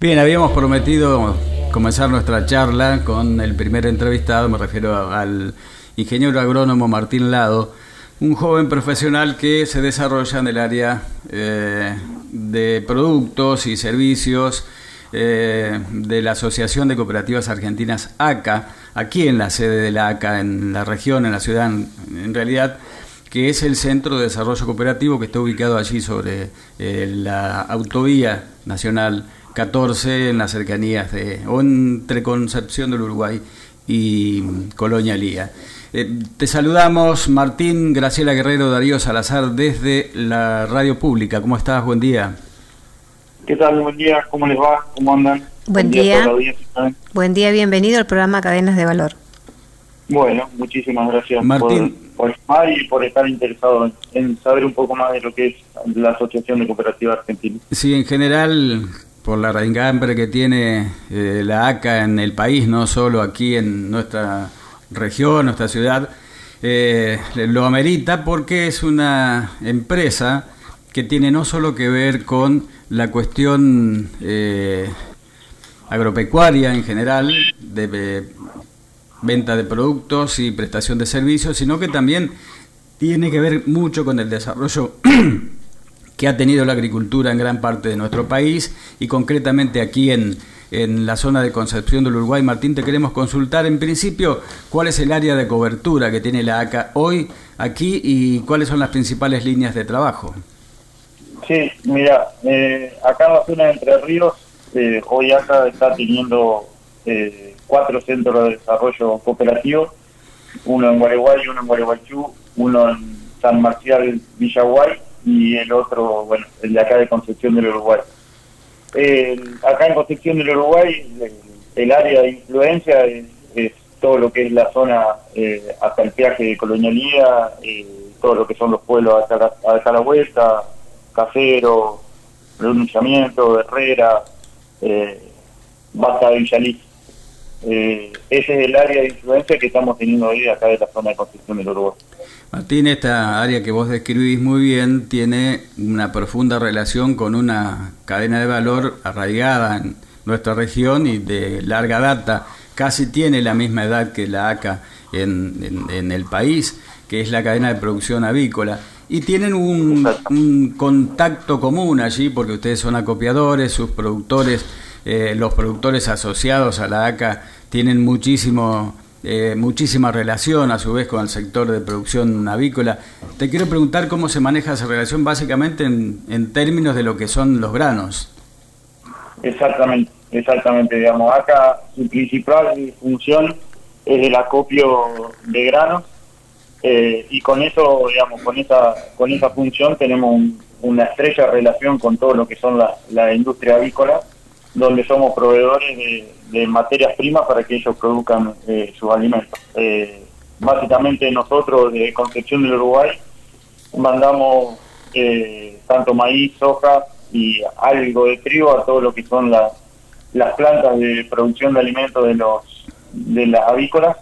Bien, habíamos prometido comenzar nuestra charla con el primer entrevistado, me refiero al ingeniero agrónomo Martín Lado, un joven profesional que se desarrolla en el área de productos y servicios de la Asociación de Cooperativas Argentinas ACA, aquí en la sede de la ACA, en la región, en la ciudad, en realidad, que es el Centro de Desarrollo Cooperativo que está ubicado allí sobre la autovía nacional 14 en las cercanías o entre Concepción del Uruguay y Colonia Lía. Te saludamos, Martín, Graciela Guerrero, Darío Salazar, desde la radio pública. ¿Cómo estás? Buen día. ¿Qué tal? Buen día. ¿Cómo les va? ¿Cómo andan? Buen día. Buen día, bienvenido al programa Cadenas de Valor. Bueno, muchísimas gracias Martín, por llamar y por estar interesado en saber un poco más de lo que es la Asociación de Cooperativas Argentinas. Sí, en general, por la raigambre que tiene la ACA en el país, no solo aquí en nuestra región, nuestra ciudad, lo amerita porque es una empresa que tiene no solo que ver con la cuestión agropecuaria en general, de venta de productos y prestación de servicios, sino que también tiene que ver mucho con el desarrollo que ha tenido la agricultura en gran parte de nuestro país y concretamente aquí en la zona de Concepción del Uruguay. Martín, te queremos consultar en principio cuál es el área de cobertura que tiene la ACA hoy aquí y cuáles son las principales líneas de trabajo. Sí, mira, acá en la zona de Entre Ríos, hoy ACA está teniendo 4 centros de desarrollo cooperativo, uno en Gualeguay, uno en Gualeguaychú, uno en San Marcial, Villaguay y el otro, bueno, el de acá de Concepción del Uruguay. Acá en Concepción del Uruguay, el área de influencia es todo lo que es la zona hasta el peaje de Colonia Lía, todo lo que son los pueblos a dejar la vuelta, Casero, Pronunciamiento, Herrera, Basta de Villalí. Ese es el área de influencia que estamos teniendo hoy acá de la zona de Concepción del Uruguay. Martín, esta área que vos describís muy bien tiene una profunda relación con una cadena de valor arraigada en nuestra región y de larga data. Casi tiene la misma edad que la ACA en el país, que es la cadena de producción avícola. Y tienen un contacto común allí, porque ustedes son acopiadores, sus productores, los productores asociados a la ACA tienen muchísima relación a su vez con el sector de producción avícola. Te quiero preguntar cómo se maneja esa relación básicamente en términos de lo que son los granos. Exactamente, digamos, ACA su principal función es el acopio de granos. Y con eso, digamos, con esa función tenemos una estrecha relación con todo lo que son la industria avícola, donde somos proveedores de materias primas para que ellos produzcan sus alimentos. Básicamente nosotros de Concepción del Uruguay mandamos tanto maíz, soja y algo de trigo a todo lo que son las plantas de producción de alimentos de las avícolas.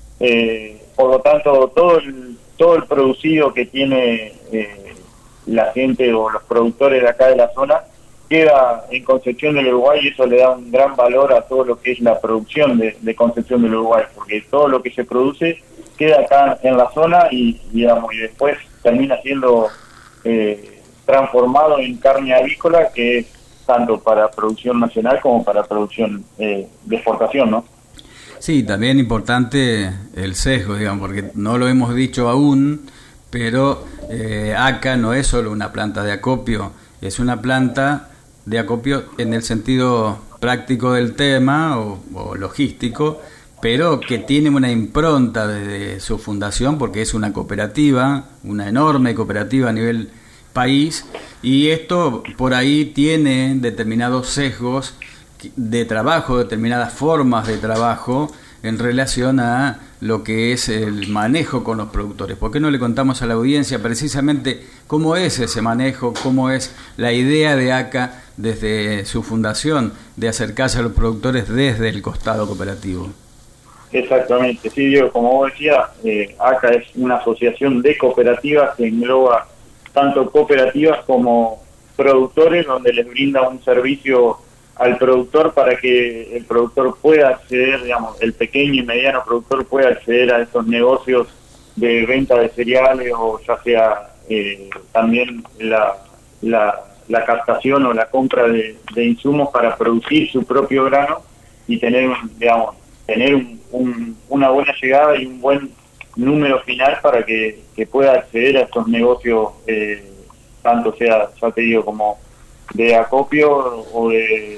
Por lo tanto, todo el producido que tiene la gente o los productores de acá de la zona queda en Concepción del Uruguay y eso le da un gran valor a todo lo que es la producción de Concepción del Uruguay, porque todo lo que se produce queda acá en la zona y después termina siendo transformado en carne avícola, que es tanto para producción nacional como para producción de exportación, ¿no? Sí, también importante el sesgo, digamos, porque no lo hemos dicho aún, pero ACA no es solo una planta de acopio, es una planta de acopio en el sentido práctico del tema o logístico, pero que tiene una impronta desde su fundación porque es una cooperativa, una enorme cooperativa a nivel país, y esto por ahí tiene determinados sesgos de trabajo, determinadas formas de trabajo en relación a lo que es el manejo con los productores. ¿Por qué no le contamos a la audiencia precisamente cómo es ese manejo, cómo es la idea de ACA desde su fundación de acercarse a los productores desde el costado cooperativo? Exactamente, sí, Diego, como vos decías, ACA es una asociación de cooperativas que engloba tanto cooperativas como productores, donde les brinda un servicio al productor para que el productor pueda acceder, digamos, el pequeño y mediano productor pueda acceder a estos negocios de venta de cereales, o ya sea también la captación o la compra de insumos para producir su propio grano y tener, digamos, una buena llegada y un buen número final para que pueda acceder a estos negocios, tanto sea, ya te digo, como de acopio o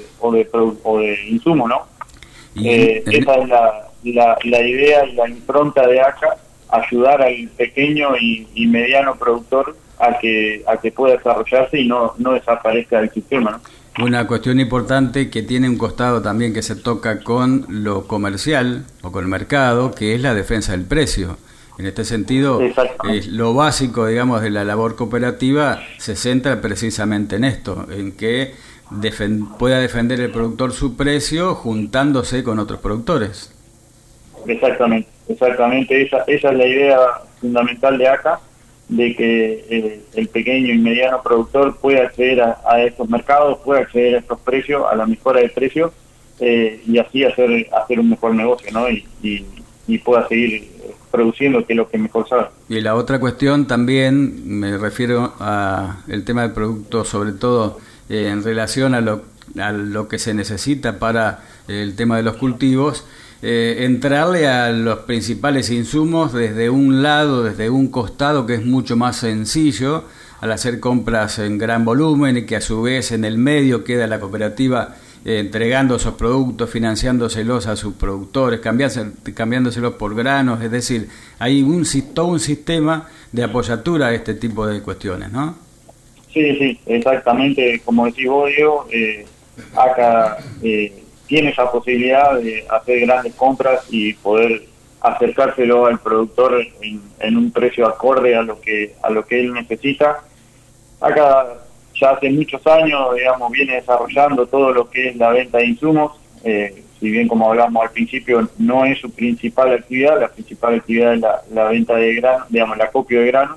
de insumo, ¿no? Esa es la idea y la impronta de ACA, ayudar al pequeño y mediano productor a que pueda desarrollarse y no desaparezca del sistema, ¿no? Una cuestión importante que tiene un costado también que se toca con lo comercial o con el mercado, que es la defensa del precio. En este sentido, lo básico, digamos, de la labor cooperativa se centra precisamente en esto, en que pueda defender el productor su precio juntándose con otros productores. Exactamente. Esa es la idea fundamental de ACA, de que el pequeño y mediano productor pueda acceder a estos mercados, pueda acceder a estos precios, a la mejora de precios, y así hacer un mejor negocio, ¿no? Y pueda seguir produciendo, que es lo que mejor sabe. Y la otra cuestión también, me refiero a el tema del producto, sobre todo en relación a lo que se necesita para el tema de los cultivos, entrarle a los principales insumos desde un lado, desde un costado, que es mucho más sencillo al hacer compras en gran volumen, y que a su vez en el medio queda la cooperativa entregando esos productos, financiándoselos a sus productores, cambiándoselos por granos. Es decir, hay todo un sistema de apoyatura a este tipo de cuestiones, ¿no? Sí, exactamente. Como decís vos, Diego, acá tiene esa posibilidad de hacer grandes compras y poder acercárselo al productor en un precio acorde a lo que él necesita. Acá ya hace muchos años, digamos, viene desarrollando todo lo que es la venta de insumos. Si bien, como hablamos al principio, no es su principal actividad, la principal actividad es la venta de granos, digamos, el acopio de granos.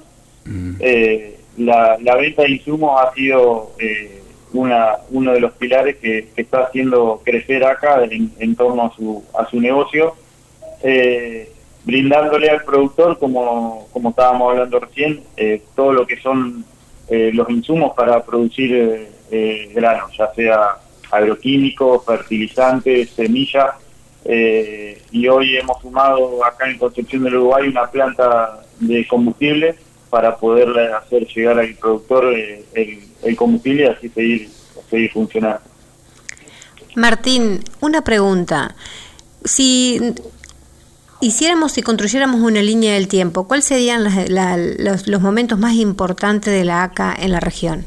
La venta de insumos ha sido uno de los pilares que está haciendo crecer acá en torno a su negocio, brindándole al productor, como estábamos hablando recién, todo lo que son los insumos para producir granos, ya sea agroquímicos, fertilizantes, semillas, y hoy hemos sumado acá en Concepción del Uruguay una planta de combustible para poder hacer llegar al productor el combustible y así seguir funcionando. Martín, una pregunta. Si construyéramos una línea del tiempo, ¿cuáles serían los momentos más importantes de la ACA en la región?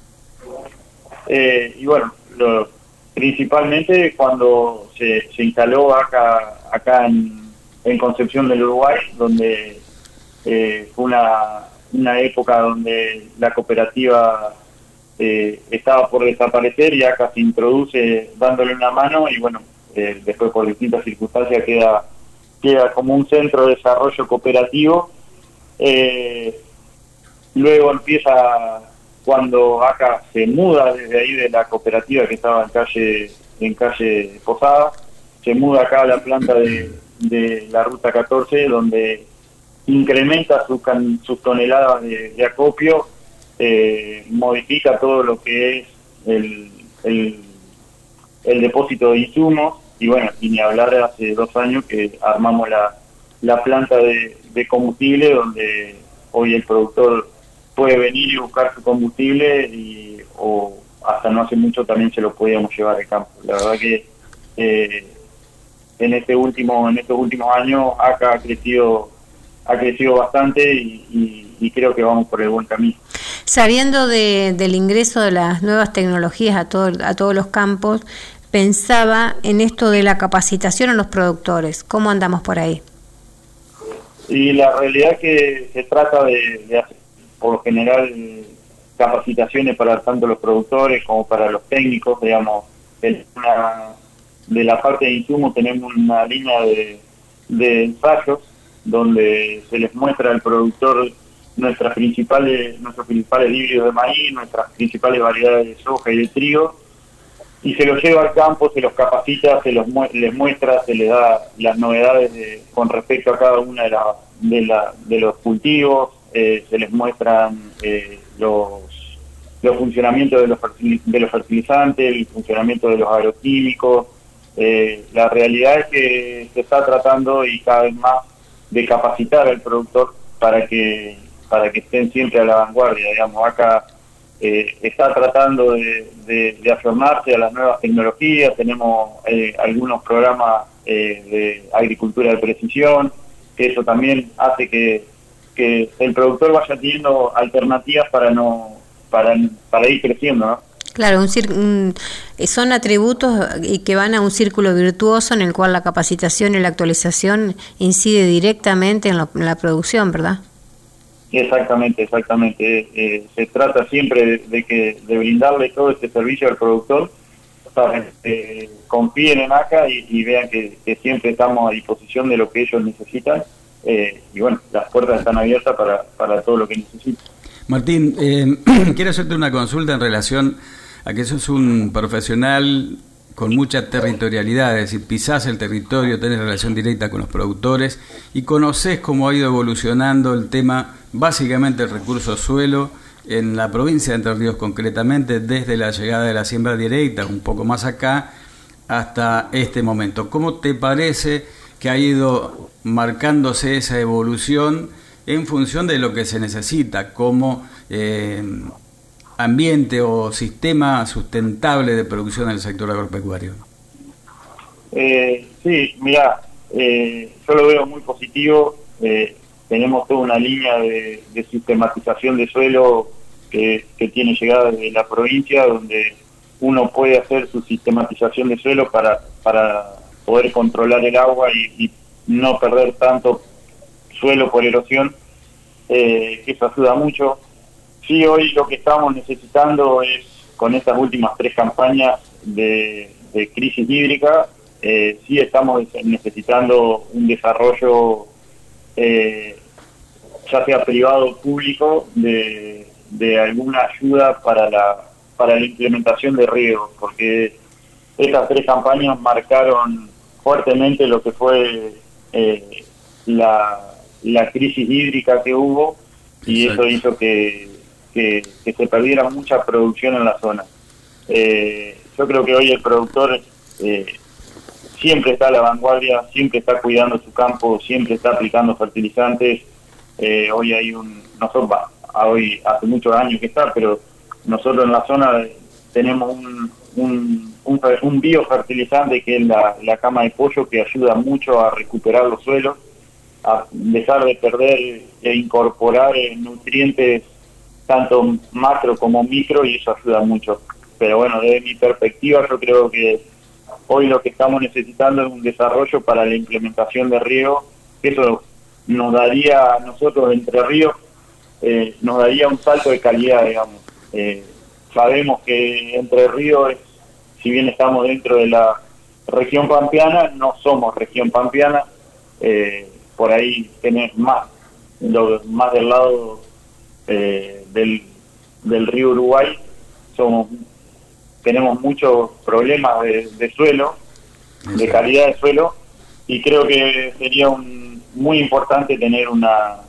Y bueno, principalmente cuando se instaló acá en Concepción del Uruguay, donde fue una época donde la cooperativa estaba por desaparecer y acá se introduce dándole una mano, y bueno, después por distintas circunstancias queda como un centro de desarrollo cooperativo. Luego empieza cuando acá se muda desde ahí de la cooperativa que estaba en calle Posada, se muda acá a la planta de la Ruta 14, donde incrementa sus toneladas de acopio, modifica todo lo que es el depósito de insumos, y bueno, y ni hablar de hace 2 años que armamos la planta de combustible, donde hoy el productor puede venir y buscar su combustible, o hasta no hace mucho también se lo podíamos llevar al campo. La verdad que en estos últimos años acá ha crecido bastante y creo que vamos por el buen camino. Sabiendo del ingreso de las nuevas tecnologías a todos los campos, pensaba en esto de la capacitación a los productores. ¿Cómo andamos por ahí? Y la realidad es que se trata de hacer, por lo general, capacitaciones para tanto los productores como para los técnicos. Digamos, de la parte de insumos tenemos una línea de ensayos donde se les muestra al productor nuestros principales híbridos de maíz, nuestras principales variedades de soja y de trigo, y se los lleva al campo, se los capacita, les muestra, se les da las novedades con respecto a cada una de los cultivos, se les muestran los funcionamientos de los fertilizantes, el funcionamiento de los agroquímicos. La realidad es que se está tratando y cada vez más de capacitar al productor para que estén siempre a la vanguardia, digamos. Acá está tratando de ayornarse a las nuevas tecnologías. Tenemos algunos programas de agricultura de precisión, que eso también hace que el productor vaya teniendo alternativas para ir creciendo, ¿no? Claro, son atributos y que van a un círculo virtuoso en el cual la capacitación y la actualización incide directamente en la producción, ¿verdad? Exactamente. Se trata siempre de brindarle todo este servicio al productor para que confíen en ACA y vean que siempre estamos a disposición de lo que ellos necesitan. Y bueno, las puertas están abiertas para todo lo que necesiten. Martín, quiero hacerte una consulta en relación a que sos un profesional con mucha territorialidad, es decir, pisás el territorio, tenés relación directa con los productores y conocés cómo ha ido evolucionando el tema, básicamente el recurso suelo, en la provincia de Entre Ríos concretamente, desde la llegada de la siembra directa, un poco más acá, hasta este momento. ¿Cómo te parece que ha ido marcándose esa evolución en función de lo que se necesita como ambiente o sistema sustentable de producción del sector agropecuario? Sí, mira, yo lo veo muy positivo. Tenemos toda una línea de sistematización de suelo que tiene llegada desde la provincia, donde uno puede hacer su sistematización de suelo para poder controlar el agua y no perder tanto suelo por erosión, que eso ayuda mucho. Sí, hoy lo que estamos necesitando es, con estas últimas 3 campañas de crisis hídrica, sí estamos necesitando un desarrollo, ya sea privado o público, de alguna ayuda para la implementación de riego, porque estas 3 campañas marcaron fuertemente lo que fue la crisis hídrica que hubo, y Exacto. Eso hizo que se perdiera mucha producción en la zona. Yo creo que hoy el productor siempre está a la vanguardia, siempre está cuidando su campo, siempre está aplicando fertilizantes. Hoy hay hoy hace muchos años que está, pero nosotros en la zona tenemos un biofertilizante que es la cama de pollo, que ayuda mucho a recuperar los suelos, a dejar de perder e incorporar nutrientes tanto macro como micro, y eso ayuda mucho. Pero bueno, desde mi perspectiva, yo creo que hoy lo que estamos necesitando es un desarrollo para la implementación de riego, que eso nos daría a nosotros, Entre Ríos, nos daría un salto de calidad, digamos. Sabemos que Entre Ríos, si bien estamos dentro de la región pampeana, no somos región pampeana. Por ahí tenés más del lado del río Uruguay. Tenemos muchos problemas de suelo, de calidad de suelo, y creo que sería muy importante tener una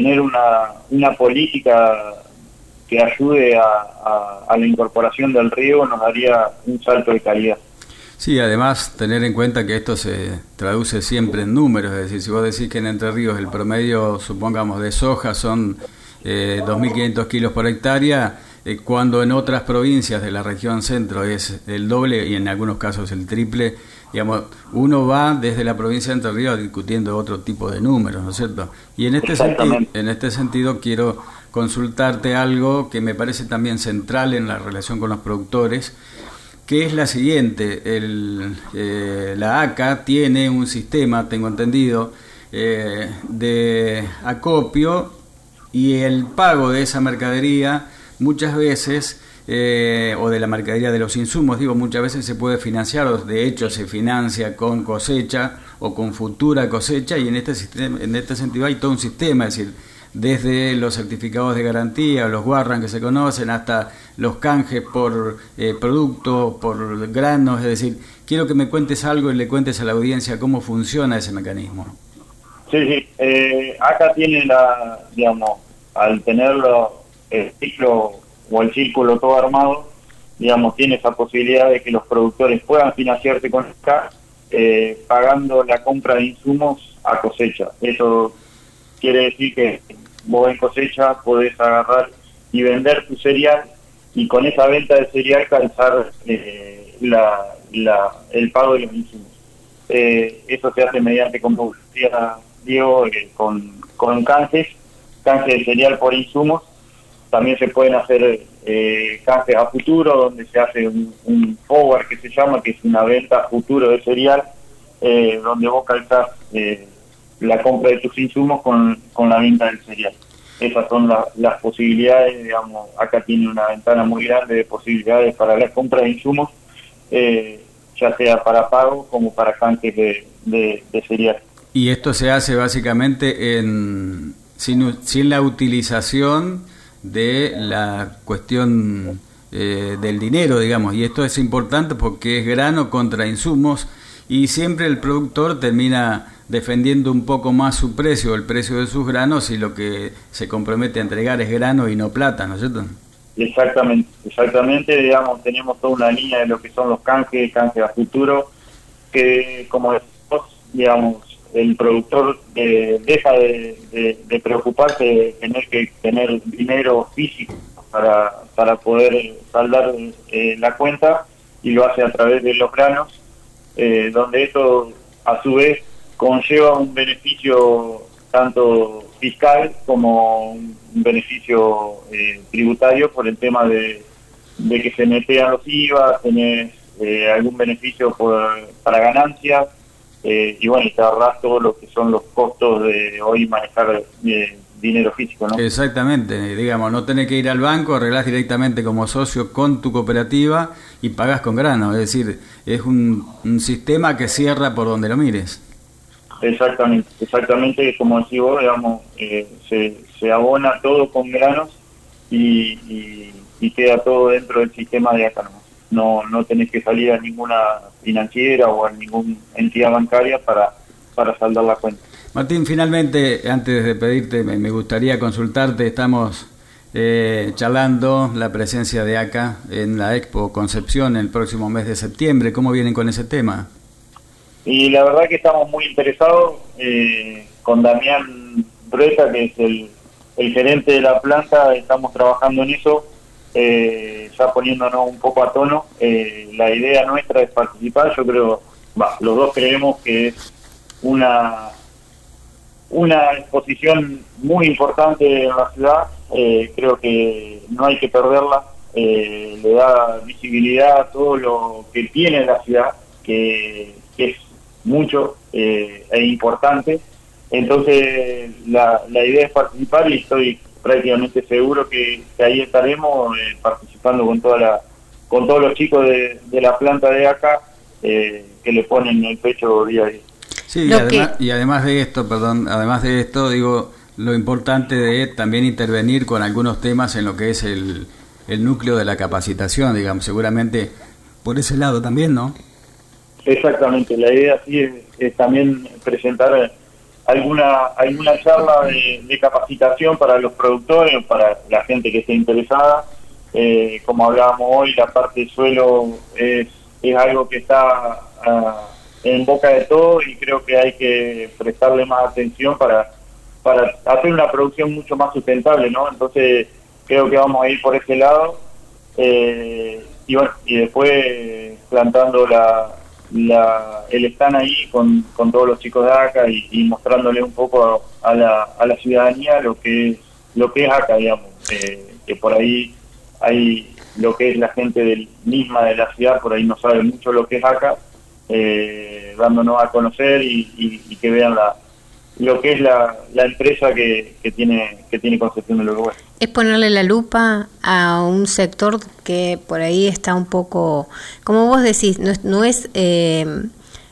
política que ayude a la incorporación del riego. Nos daría un salto de calidad. Sí, además tener en cuenta que esto se traduce siempre en números, es decir, si vos decís que en Entre Ríos el promedio, supongamos, de soja son 2.500 kilos por hectárea, cuando en otras provincias de la región centro es el doble y en algunos casos el triple, digamos, uno va desde la provincia de Entre Ríos discutiendo otro tipo de números, ¿no es cierto? Y en este sentido quiero consultarte algo que me parece también central en la relación con los productores, que es la siguiente. La ACA tiene un sistema, tengo entendido, de acopio, y el pago de esa mercadería muchas veces, o de la mercadería de los insumos, muchas veces se puede financiar, o de hecho se financia con cosecha o con futura cosecha, y en este sentido hay todo un sistema, es decir, desde los certificados de garantía, los warrants que se conocen, hasta los canjes por productos, por granos. Es decir, quiero que me cuentes algo y le cuentes a la audiencia cómo funciona ese mecanismo. Sí. Acá tiene digamos, al tenerlo el ciclo o el círculo todo armado, digamos, tiene esa posibilidad de que los productores puedan financiarse con acá, pagando la compra de insumos a cosecha. Eso quiere decir que vos en cosecha podés agarrar y vender tu cereal, y con esa venta de cereal calzar el pago de los insumos. Eso se hace mediante, como decía Diego, con canjes de cereal por insumos. También se pueden hacer canjes a futuro, donde se hace un forward, que se llama, que es una venta a futuro de cereal, donde vos calzás la compra de tus insumos con la venta del cereal. Esas son las posibilidades, digamos. Acá tiene una ventana muy grande de posibilidades para la compra de insumos, ya sea para pago como para canjes de cereal. Y esto se hace básicamente sin la utilización de la cuestión del dinero, digamos, y esto es importante porque es grano contra insumos, y siempre el productor termina defendiendo un poco más su precio, el precio de sus granos, y lo que se compromete a entregar es grano y no plata, ¿no es cierto? Exactamente, digamos, tenemos toda una línea de lo que son los canjes a futuro, que como decimos, digamos, el productor deja de preocuparse de tener que tener dinero físico para poder saldar la cuenta, y lo hace a través de los granos, donde esto a su vez conlleva un beneficio tanto fiscal como un beneficio tributario, por el tema de que se netean los IVA, tenés algún beneficio para ganancias. Y bueno, y te ahorras todo lo que son los costos de hoy manejar dinero físico, ¿no? Exactamente, digamos, no tenés que ir al banco, arreglás directamente como socio con tu cooperativa y pagás con grano, es decir, es un sistema que cierra por donde lo mires. Exactamente, como decís vos, digamos, se abona todo con granos y queda todo dentro del sistema de acá, ¿no? No tenés que salir a ninguna financiera o a ninguna entidad bancaria para saldar la cuenta. Martín, finalmente, antes de pedirte, me gustaría consultarte. Estamos charlando la presencia de ACA en la Expo Concepción el próximo mes de septiembre. ¿Cómo vienen con ese tema? Y la verdad que estamos muy interesados, con Damián Brueta, que es el gerente de la planta. Estamos trabajando en eso, ya poniéndonos un poco a tono. La idea nuestra es participar. Yo creo, los dos creemos que es una exposición muy importante en la ciudad. Creo que no hay que perderla. Le da visibilidad a todo lo que tiene la ciudad, que es mucho e importante. Entonces la idea es participar, y estoy prácticamente seguro que ahí estaremos participando con todos los chicos de la planta de acá, que le ponen el pecho día a día. Sí, y además de esto, digo, lo importante de también intervenir con algunos temas en lo que es el núcleo de la capacitación, digamos, seguramente por ese lado también, ¿no? Exactamente, la idea sí es también presentar alguna charla de capacitación para los productores o para la gente que esté interesada. Como hablábamos hoy, la parte de suelo es algo que está en boca de todo, y creo que hay que prestarle más atención para hacer una producción mucho más sustentable, ¿no? Entonces creo que vamos a ir por ese lado, y bueno, y después plantando el stand ahí con todos los chicos de acá, y mostrándole un poco a la ciudadanía lo que es acá, digamos, que por ahí hay lo que es la gente misma de la ciudad, por ahí no sabe mucho lo que es acá, dándonos a conocer y que vean lo que es la empresa que tiene Concepción del Uruguay. Es ponerle la lupa a un sector que por ahí está un poco, como vos decís, no es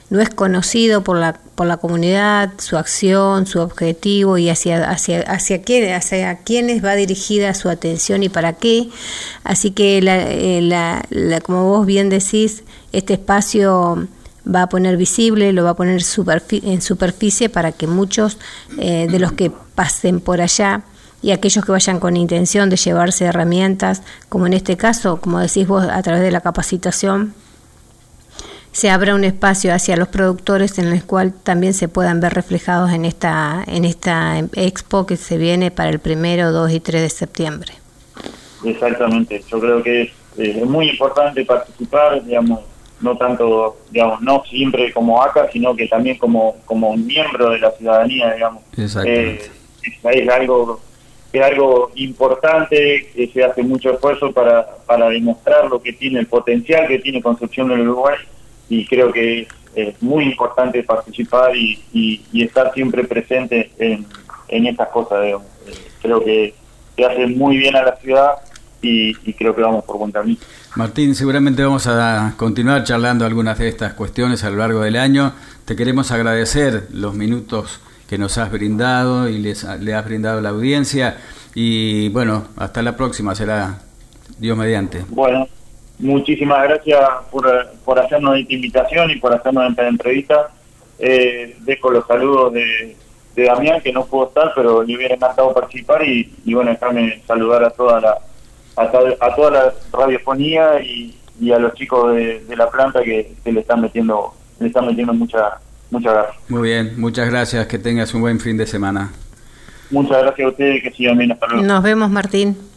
no es conocido por la comunidad, su acción, su objetivo y hacia quiénes va dirigida su atención y para qué. Así que como vos bien decís, este espacio va a poner visible, lo va a poner en superficie para que muchos de los que pasen por allá y aquellos que vayan con intención de llevarse herramientas, como en este caso, como decís vos, a través de la capacitación, se abra un espacio hacia los productores en el cual también se puedan ver reflejados en esta expo que se viene para el 1, 2 y 3 de septiembre. Exactamente, yo creo que es muy importante participar, digamos, no tanto, digamos, no siempre como ACA, sino que también como miembro de la ciudadanía, digamos. Exactamente. Es algo importante, que se hace mucho esfuerzo para demostrar lo que tiene, el potencial que tiene Concepción del Uruguay, y creo que es muy importante participar y estar siempre presente en estas cosas, digamos. Creo que hace muy bien a la ciudad y creo que vamos por buen camino. Martín, seguramente vamos a continuar charlando algunas de estas cuestiones a lo largo del año. Te queremos agradecer los minutos que nos has brindado y le has brindado a la audiencia. Y bueno, hasta la próxima, será Dios mediante. Bueno, muchísimas gracias por hacernos esta invitación y por hacernos esta entrevista. Dejo los saludos de Damián, que no pudo estar, pero le hubiera encantado participar y bueno, déjame saludar a toda la radiofonía y a los chicos de la planta que le están metiendo mucha garra. Muy bien, muchas gracias, que tengas un buen fin de semana. Muchas gracias a ustedes, que sigan bien, hasta luego. Nos vemos, Martín.